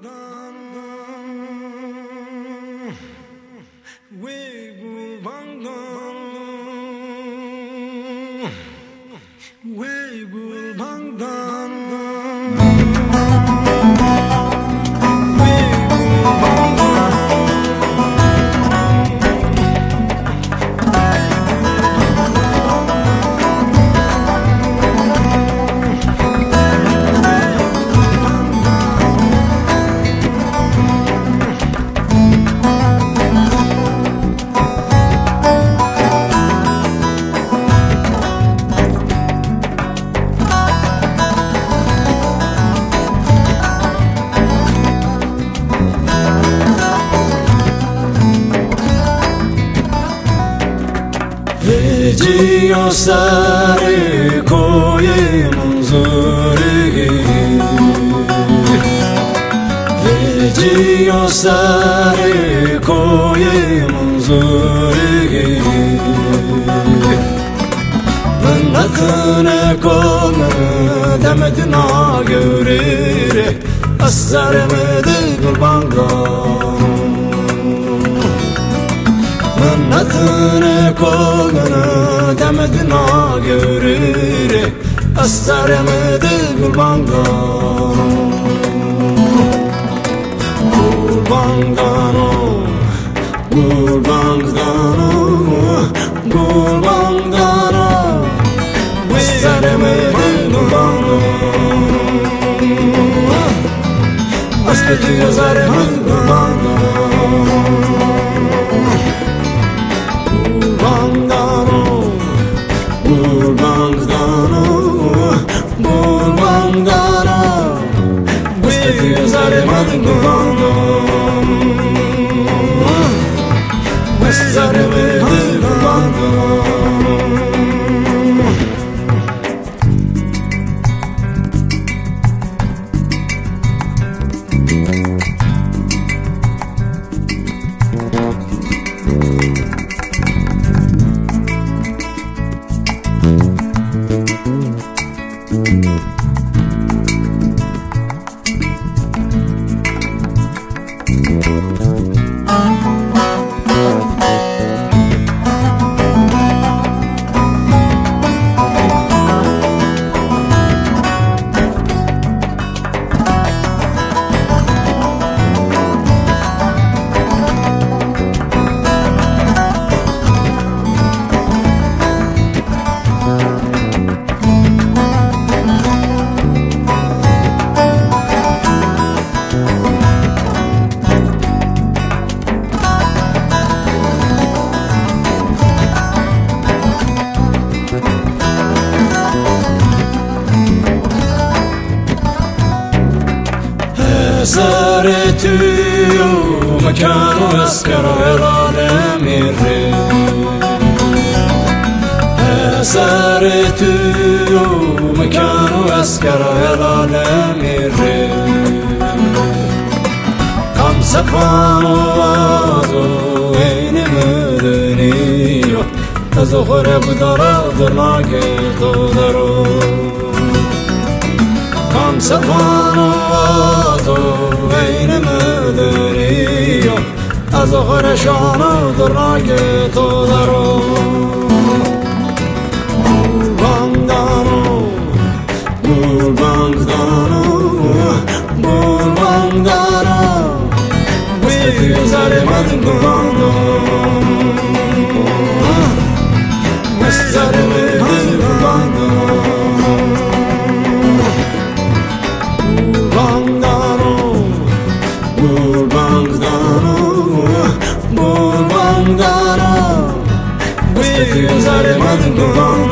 Veciyo sare koye munzuri, veciyo sare koye munzuri. Minnatine konu demedina görire, asarımdı kurbangan. Minnatine konu demedina görire, asarımdı kurbangan. Kurbangano, kurbangano, kurbangano, asarımdı kurbangan. Aşkı yazarımdı kurbangan. سارتو مكان أسكر العالم الري سارتو مكان أسكر العالم الري كم سفان وازو وين مدني تزخر بدرا درناك تودرو كم سفان وازو وين مدني تزخر شان درناك تودرو Zare madung